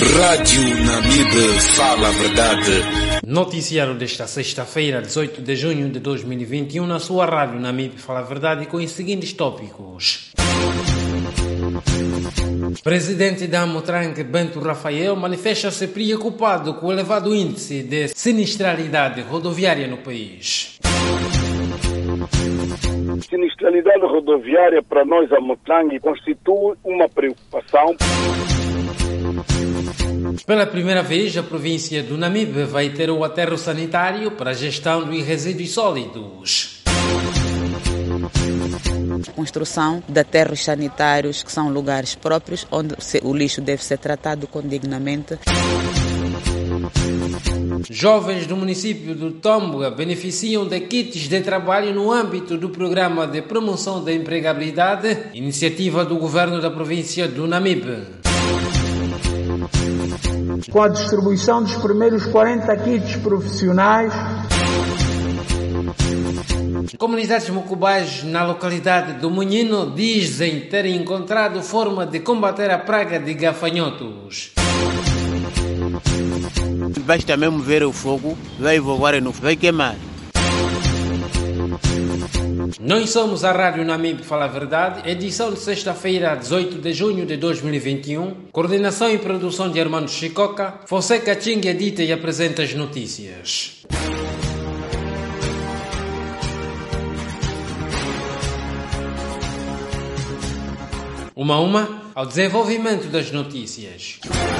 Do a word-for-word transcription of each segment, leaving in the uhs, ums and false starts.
Rádio Namibe fala a verdade. Noticiário desta sexta-feira, dezoito de junho de dois mil e vinte e um, na sua Rádio Namibe fala a verdade com os seguintes tópicos. Presidente da Amotrangue, Bento Rafael, manifesta-se preocupado com o elevado índice de sinistralidade rodoviária no país. Sinistralidade rodoviária para nós, Amotrangue, constitui uma preocupação. Pela primeira vez, a província do Namibe vai ter o aterro sanitário para a gestão dos resíduos sólidos. Construção de aterros sanitários, que são lugares próprios onde o lixo deve ser tratado condignamente. Jovens do município do Tomboa beneficiam de kits de trabalho no âmbito do Programa de Promoção da Empregabilidade, iniciativa do governo da província do Namibe. Com a distribuição dos primeiros quarenta kits profissionais. Comunidades mocubais na localidade do Munhino dizem terem encontrado forma de combater a praga de gafanhotos. Basta mesmo ver o fogo, vai voar e não vai queimar. Nós somos a Rádio Namibe Fala a Verdade, edição de sexta-feira, dezoito de junho de dois mil e vinte e um. Coordenação e produção de Armando Chicoca. Fonseca Ching edita e apresenta as notícias. Uma a uma, ao desenvolvimento das notícias.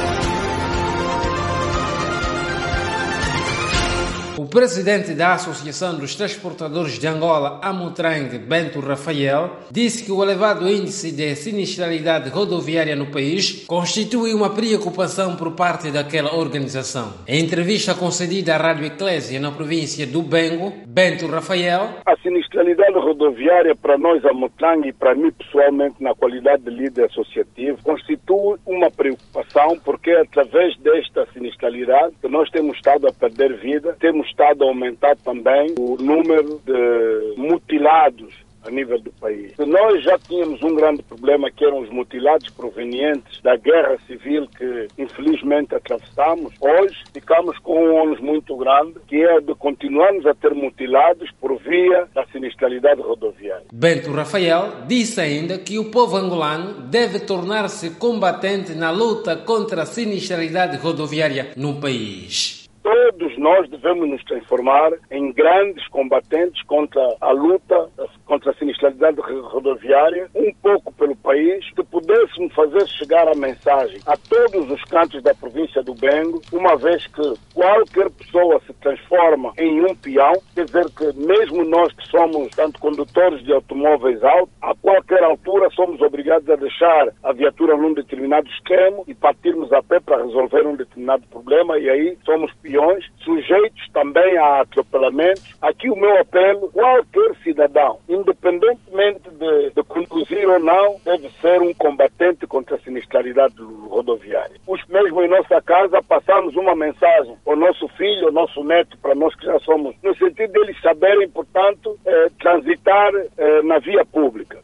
O presidente da Associação dos Transportadores de Angola, Amotrangue, Bento Rafael, disse que o elevado índice de sinistralidade rodoviária no país constitui uma preocupação por parte daquela organização. Em entrevista concedida à Rádio Eclésia na província do Bengo, Bento Rafael: a sinistralidade rodoviária para nós, Amotrangue, e para mim pessoalmente, na qualidade de líder associativo, constitui uma preocupação, porque é através desta sinistralidade que nós temos estado a perder vida, temos estado a aumentar também o número de mutilados a nível do país. Nós já tínhamos um grande problema, que eram os mutilados provenientes da guerra civil que infelizmente atravessamos. Hoje ficamos com um ônus muito grande, que é de continuarmos a ter mutilados por via da sinistralidade rodoviária. Bento Rafael disse ainda que o povo angolano deve tornar-se combatente na luta contra a sinistralidade rodoviária no país. Todos nós devemos nos transformar em grandes combatentes contra a luta, contra a sinistralidade rodoviária, um pouco pelo país, se pudéssemos fazer chegar a mensagem a todos os cantos da província do Bengo, uma vez que qualquer pessoa se transforma em um peão, quer dizer que mesmo nós que somos tanto condutores de automóveis altos, a qualquer altura somos obrigados a deixar a viatura num determinado extremo e partirmos a pé para resolver um determinado problema, e aí somos peões, sujeitos também a atropelamentos. Aqui o meu apelo: qualquer cidadão, independentemente de, de conduzir ou não, deve ser um combatente contra a sinistralidade rodoviária. Os mesmo em nossa casa passamos uma mensagem ao nosso filho, ao nosso neto, para nós que já somos, no sentido deles saberem, portanto, eh, transitar eh, na via pública.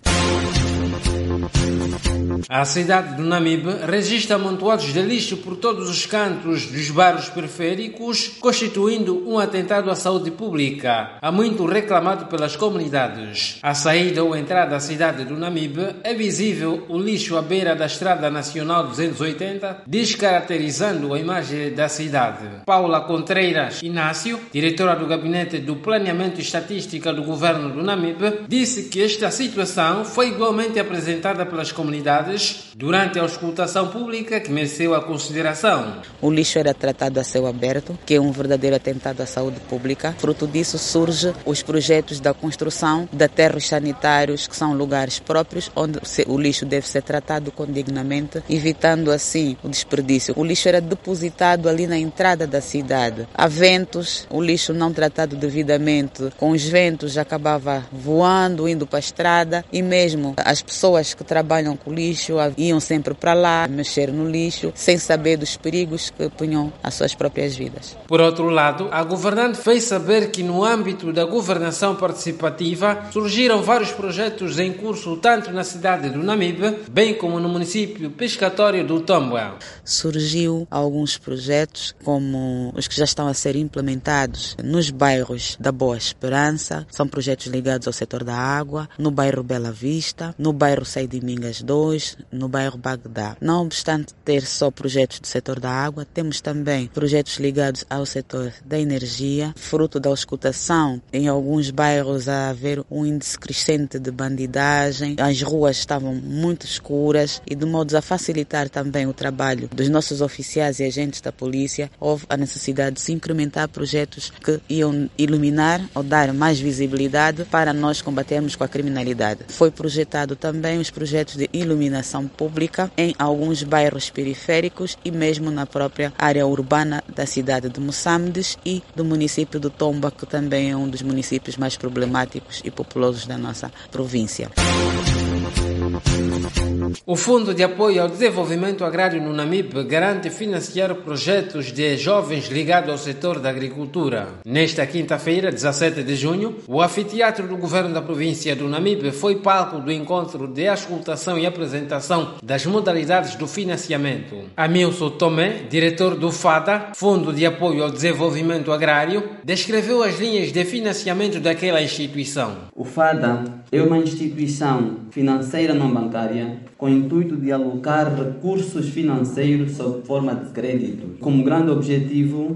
A cidade do Namibe registra amontoados de lixo por todos os cantos dos bairros periféricos, constituindo um atentado à saúde pública, há muito reclamado pelas comunidades. À saída ou entrada da cidade do Namibe é visível o lixo à beira da Estrada Nacional duzentos e oitenta, descaracterizando a imagem da cidade. Paula Contreiras Inácio, diretora do Gabinete do Planeamento e Estatística do Governo do Namibe, disse que esta situação foi igualmente apresentada pelas comunidades durante a auscultação pública, que mereceu a consideração. O lixo era tratado a céu aberto, que é um verdadeiro atentado à saúde pública. Fruto disso surgem os projetos da construção de aterros sanitários, que são lugares próprios onde o lixo deve ser tratado condignamente, evitando assim o desperdício. O lixo era depositado ali na entrada da cidade. Há ventos, o lixo não tratado devidamente, com os ventos acabava voando, indo para a estrada, e mesmo as pessoas que trabalham com lixo lixo, iam sempre para lá, mexer no lixo, sem saber dos perigos que punham as suas próprias vidas. Por outro lado, a governante fez saber que no âmbito da governação participativa surgiram vários projetos em curso tanto na cidade do Namibe, bem como no município pescatório do Tombua. Surgiu alguns projetos como os que já estão a ser implementados nos bairros da Boa Esperança, são projetos ligados ao setor da água, no bairro Bela Vista, no bairro Saidimingas dois, no bairro Bagdá. Não obstante ter só projetos do setor da água, temos também projetos ligados ao setor da energia, fruto da auscultação. Em alguns bairros a haver um índice crescente de bandidagem, as ruas estavam muito escuras e de modo a facilitar também o trabalho dos nossos oficiais e agentes da polícia, houve a necessidade de se incrementar projetos que iam iluminar ou dar mais visibilidade para nós combatermos com a criminalidade. Foi projetado também os projetos de iluminação pública em alguns bairros periféricos e mesmo na própria área urbana da cidade de Moçambique e do município do Tomba, que também é um dos municípios mais problemáticos e populosos da nossa província. O Fundo de Apoio ao Desenvolvimento Agrário no Namibe garante financiar projetos de jovens ligados ao setor da agricultura. Nesta quinta-feira, dezassete de junho, o anfiteatro do governo da província do Namibe foi palco do encontro de auscultação e apresentação das modalidades do financiamento. Amilson Tomé, diretor do FADA, Fundo de Apoio ao Desenvolvimento Agrário, descreveu as linhas de financiamento daquela instituição. O FADA é uma instituição financeira não bancária com o intuito de alocar recursos financeiros sob forma de crédito, como grande objetivo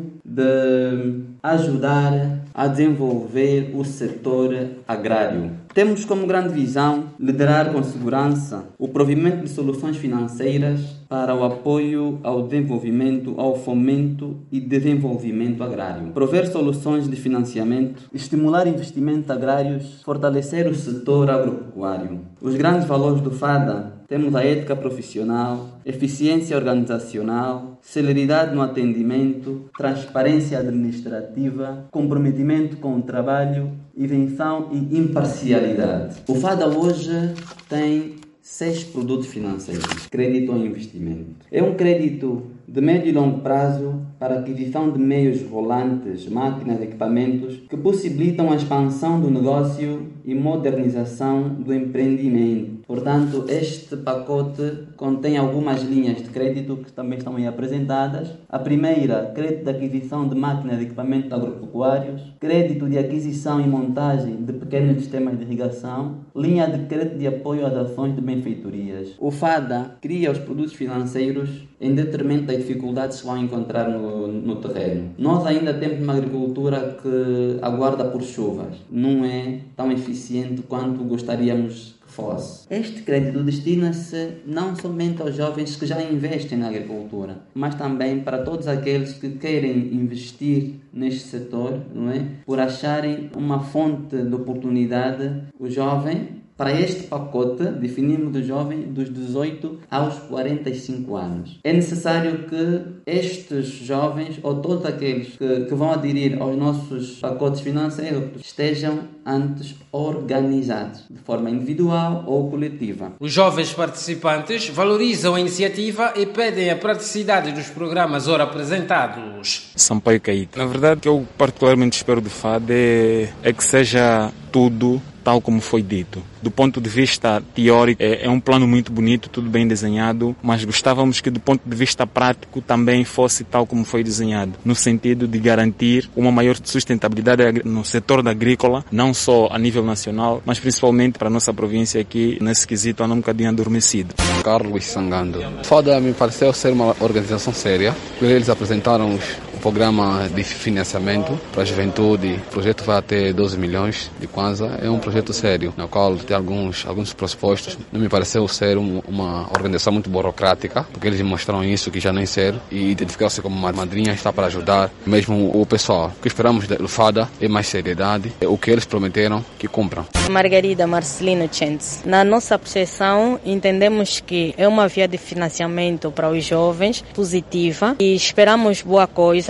de ajudar a desenvolver o setor agrário. Temos como grande visão liderar com segurança o provimento de soluções financeiras para o apoio ao desenvolvimento, ao fomento e desenvolvimento agrário. Prover soluções de financiamento, estimular investimentos agrários, fortalecer o setor agropecuário. Os grandes valores do FADA: temos a ética profissional, eficiência organizacional, celeridade no atendimento, transparência administrativa, comprometimento com o trabalho, isenção e imparcialidade. O FADA hoje tem seis produtos financeiros: crédito ao investimento. É um crédito de médio e longo prazo para aquisição de meios rolantes, máquinas e equipamentos que possibilitam a expansão do negócio e modernização do empreendimento. Portanto, este pacote contém algumas linhas de crédito que também estão aí apresentadas. A primeira, crédito de aquisição de máquinas e equipamentos agropecuários, crédito de aquisição e montagem de pequenos sistemas de irrigação, linha de crédito de apoio às ações de benfeitorias. O FADA cria os produtos financeiros em detrimento das dificuldades que vão encontrar no, no terreno. Nós ainda temos uma agricultura que aguarda por chuvas. Não é tão eficiente quanto gostaríamos que fosse. Este crédito destina-se não somente aos jovens que já investem na agricultura, mas também para todos aqueles que querem investir neste setor, não é? Por acharem uma fonte de oportunidade. O jovem, para este pacote, definimos o jovem dos dezoito aos quarenta e cinco anos. É necessário que estes jovens, ou todos aqueles que, que vão aderir aos nossos pacotes financeiros, estejam antes organizados, de forma individual ou coletiva. Os jovens participantes valorizam a iniciativa e pedem a praticidade dos programas ora apresentados. Sampaio Caíto. Na verdade, o que eu particularmente espero do FAD é, é que seja tudo tal como foi dito. Do ponto de vista teórico, é, é um plano muito bonito, tudo bem desenhado, mas gostávamos que do ponto de vista prático também fosse tal como foi desenhado, no sentido de garantir uma maior sustentabilidade no setor da agrícola, não só a nível nacional, mas principalmente para a nossa província aqui, nesse quesito, anda um bocadinho adormecido. Carlos Sangando. FADA me pareceu ser uma organização séria. Eles apresentaram um programa de financiamento para a juventude. O projeto vai até doze milhões de kwanza. É um projeto sério, no qual tem alguns, alguns pressupostos. Não me pareceu ser um, uma organização muito burocrática, porque eles mostraram isso, que já nem ser, e identificaram-se como uma madrinha, está para ajudar mesmo o pessoal. O que esperamos do FADA é mais seriedade, é o que eles prometeram, que cumpram. Margarida Marcelino Chentes. Na nossa percepção, entendemos que é uma via de financiamento para os jovens positiva e esperamos boa coisa,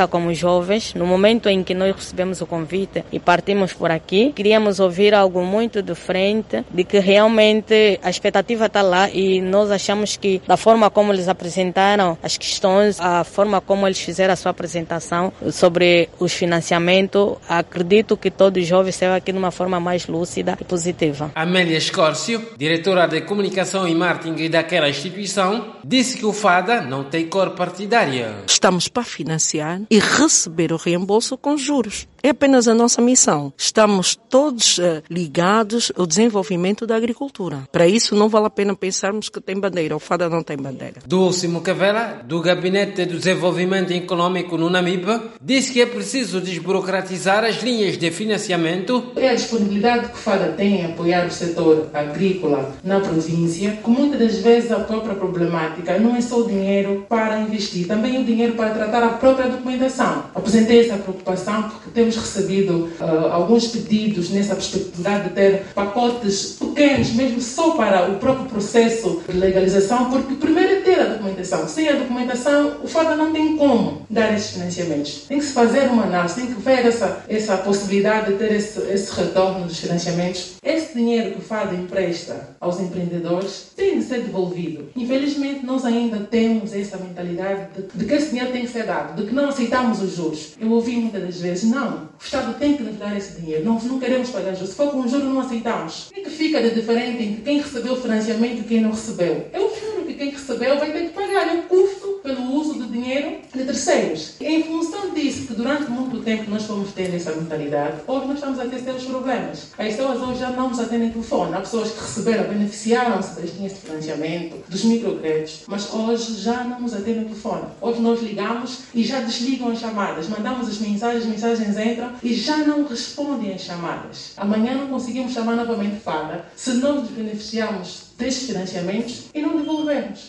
Pública como jovens, no momento em que nós recebemos o convite e partimos por aqui, queríamos ouvir algo muito diferente, de que realmente a expectativa está lá e nós achamos que da forma como eles apresentaram as questões, a forma como eles fizeram a sua apresentação sobre os financiamentos, acredito que todos os jovens saiam aqui de uma forma mais lúcida e positiva. Amélia Escórcio, diretora de comunicação e marketing daquela instituição, disse que o FADA não tem cor partidária. Estamos para financiar e receber o reembolso com juros. É apenas a nossa missão. Estamos todos uh, ligados ao desenvolvimento da agricultura. Para isso não vale a pena pensarmos que tem bandeira. O FADA não tem bandeira. Dulce Mukavela, do Gabinete de Desenvolvimento Econômico no Namibe, disse que é preciso desburocratizar as linhas de financiamento. É a disponibilidade que o FADA tem em apoiar o setor agrícola na província, que muitas das vezes a própria problemática não é só o dinheiro para investir, também o dinheiro para tratar a própria documentação. Apresentei essa preocupação porque temos recebido uh, alguns pedidos nessa perspectiva de ter pacotes pequenos, mesmo só para o próprio processo de legalização, porque primeiro é ter a documentação. Sem a documentação, o FADA não tem como dar esses financiamentos. Tem que se fazer uma análise, tem que ver essa, essa possibilidade de ter esse, esse retorno dos financiamentos. Esse dinheiro que o FADA empresta aos empreendedores tem de ser devolvido. Infelizmente, nós ainda temos essa mentalidade de, de que esse dinheiro tem que ser dado, de que não aceitamos os juros. Eu ouvi muitas das vezes, não, o Estado tem que nos dar esse dinheiro, nós não queremos pagar juros. Se for com juros, não aceitamos. O que fica de diferente entre quem recebeu o financiamento e quem não recebeu? É o juro que quem recebeu vai ter que pagar, é o custo pelo uso do dinheiro de terceiros. E em função disso, que durante muito tempo nós fomos tendo essa mentalidade, hoje nós estamos a ter sérios problemas. As pessoas hoje já não nos atendem telefone. Há pessoas que receberam, beneficiaram-se das linhas de financiamento, dos microcréditos, mas hoje já não nos atendem telefone. Hoje nós ligamos e já desligam as chamadas, mandamos as mensagens, as mensagens entram e já não respondem às chamadas. Amanhã não conseguimos chamar novamente FADA se não nos beneficiarmos destes financiamentos e não devolvermos.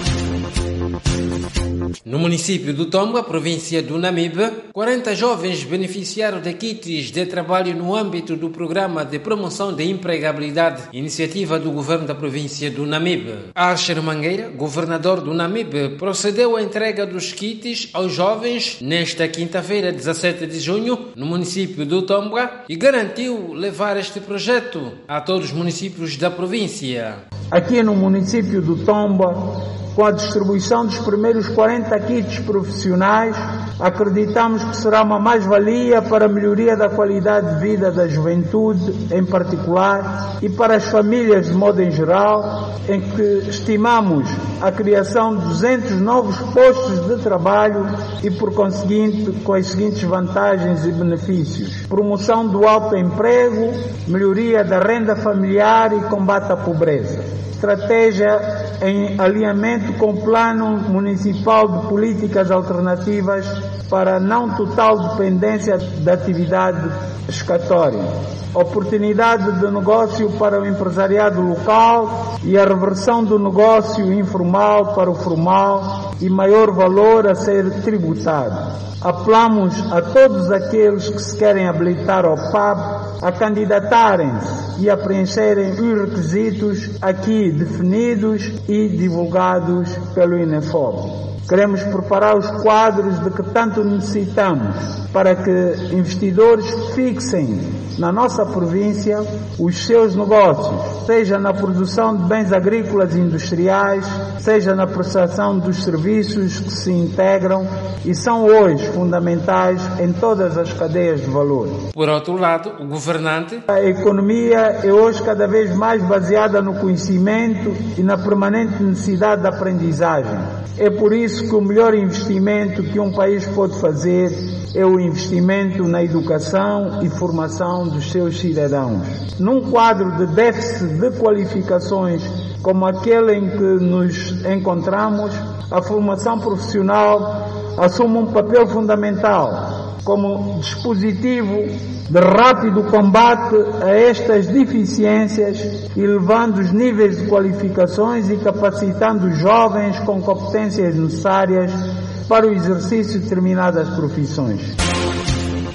No município do Tomba, província do Namibe, quarenta jovens beneficiaram de kits de trabalho no âmbito do Programa de Promoção de Empregabilidade, iniciativa do governo da província do Namibe. Asher Mangueira, governador do Namibe, procedeu à entrega dos kits aos jovens nesta quinta-feira, dezassete de junho, no município do Tomba, e garantiu levar este projeto a todos os municípios da província. Aqui no município do Tomba, com a distribuição dos primeiros quarenta kits profissionais, acreditamos que será uma mais-valia para a melhoria da qualidade de vida da juventude, em particular, e para as famílias de modo em geral, em que estimamos a criação de duzentos novos postos de trabalho e, por conseguinte, com as seguintes vantagens e benefícios: promoção do autoemprego, melhoria da renda familiar e combate à pobreza. Estratégia em alinhamento com o Plano Municipal de Políticas Alternativas para a não total dependência da atividade pescatória. Oportunidade de negócio para o empresariado local e a reversão do negócio informal para o formal e maior valor a ser tributado. Apelamos a todos aqueles que se querem habilitar ao P A B a candidatarem-se e a preencherem os requisitos aqui definidos e divulgados pelo INEFOP. Queremos preparar os quadros de que tanto necessitamos para que investidores fixem na nossa província os seus negócios, seja na produção de bens agrícolas e industriais, seja na prestação dos serviços que se integram e são hoje fundamentais em todas as cadeias de valor. Por outro lado, o governante... A economia é hoje cada vez mais baseada no conhecimento e na permanente necessidade de aprendizagem. É por isso que o melhor investimento que um país pode fazer é o investimento na educação e formação dos seus cidadãos. Num quadro de déficit de qualificações como aquele em que nos encontramos, a formação profissional assume um papel fundamental como dispositivo de rápido combate a estas deficiências, elevando os níveis de qualificações e capacitando os jovens com competências necessárias para o exercício de determinadas profissões.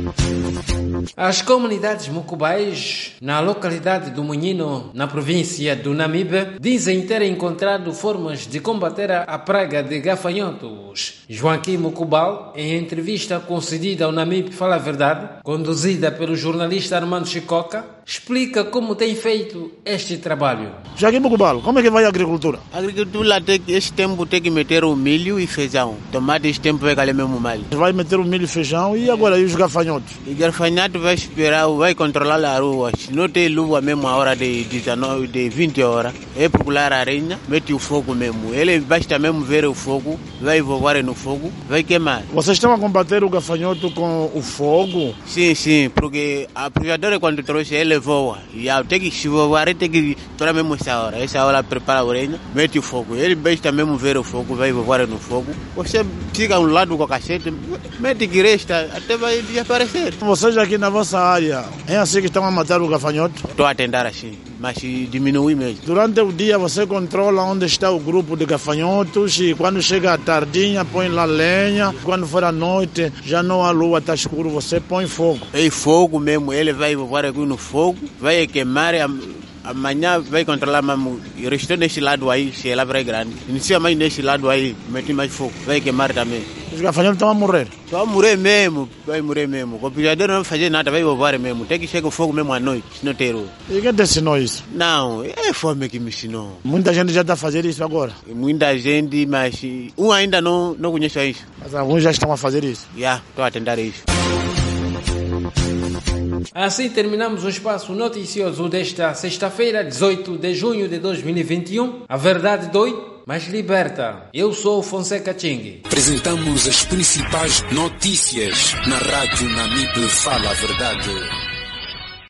As comunidades mucubais na localidade do Munhino, na província do Namibe, dizem ter encontrado formas de combater a praga de gafanhotos. Joaquim Mucubal, em entrevista concedida ao Namibe Fala a Verdade, conduzida pelo jornalista Armando Chicoca, explica como tem feito este trabalho. Joaquim Mucubal, como é que vai a agricultura? A agricultura, tem, este tempo tem que meter o milho e feijão. Tomate, este tempo vai cair mesmo mal. Vai meter o milho e feijão e agora e os gafanhotos? O gafanhoto vai esperar, vai controlar a rua. Se não tem luva mesmo a hora de dezenove, de vinte horas, é procurar a areia, mete o fogo mesmo. Ele basta mesmo ver o fogo, vai voar no fogo, vai queimar. Vocês estão a combater o gafanhoto com o fogo? Sim, sim, porque a privadora quando trouxe ele voa. E tem que se voar, tem que esperar mesmo essa hora. Essa hora prepara a orelha, mete o fogo. Ele basta mesmo ver o fogo, vai voar no fogo. Você fica a um lado com a cacete, mete que resta, até vai desaparecer. Vocês aqui na vossa área, é assim que estão a matar o gafanhoto? Estou a tentar assim, mas diminui mesmo. Durante o dia você controla onde está o grupo de gafanhotos e quando chega a tardinha põe lá lenha. Quando for à noite, já não há lua, está escuro, você põe fogo. É fogo mesmo, ele vai voar aqui no fogo, vai queimar, amanhã vai controlar mesmo. E restou nesse lado aí, se ela é grande. Inicia mais nesse lado aí, mete mais fogo, vai queimar também. Os gafanhotos estão a morrer? Estão a morrer mesmo, vai morrer mesmo. O pijadeiro não vai fazer nada, vai voar mesmo. Tem que chegar o fogo mesmo à noite, se não ter. E quem te ensinou isso? Não, é a fome que me ensinou. Muita gente já está a fazer isso agora? Muita gente, mas um ainda não, não conhece isso. Mas alguns já estão a fazer isso? Já, estou a tentar isso. Assim terminamos o espaço noticioso desta sexta-feira, dezoito de junho de dois mil e vinte e um. A verdade dói, mas liberta. Eu sou o Fonseca Ching. Apresentamos as principais notícias na Rádio Namibe Fala a Verdade.